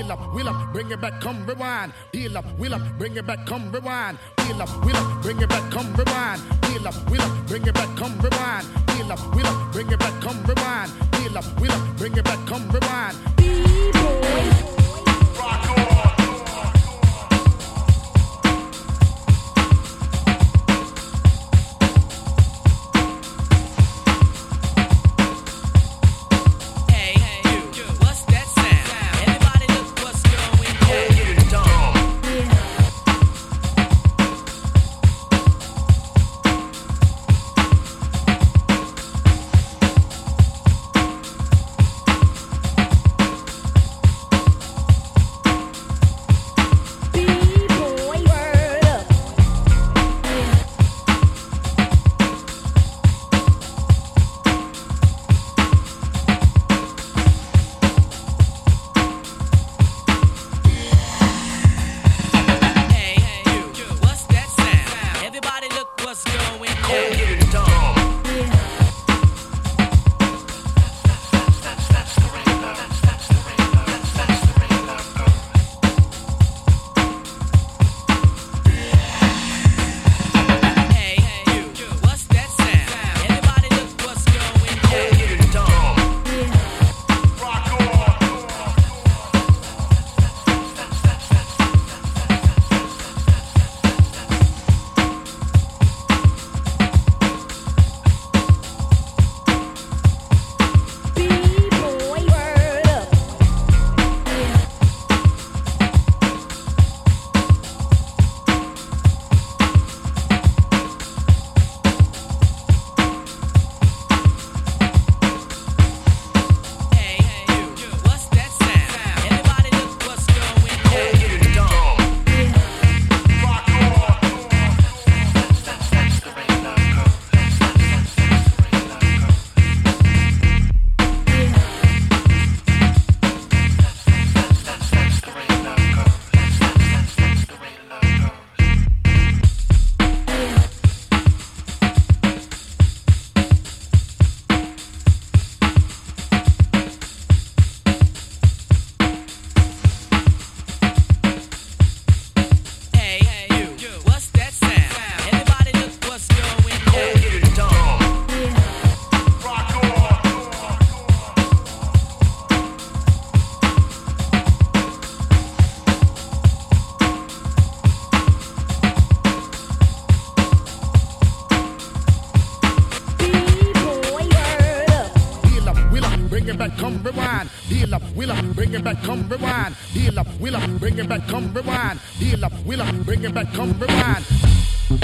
Wheel up, bring it back, come rewind. Wheel up, bring it back, come rewind. Wheel up, bring it back, come rewind. Wheel up, bring it back, come rewind. Wheel up, bring it back, come rewind. Wheel up, bring it back, come rewind. B-boy. Rock on. Come rewind, deal up, wheel up, bring it back, come rewind, deal up, wheel up, bring it back, come rewind, deal up, wheel up, bring it back, come rewind.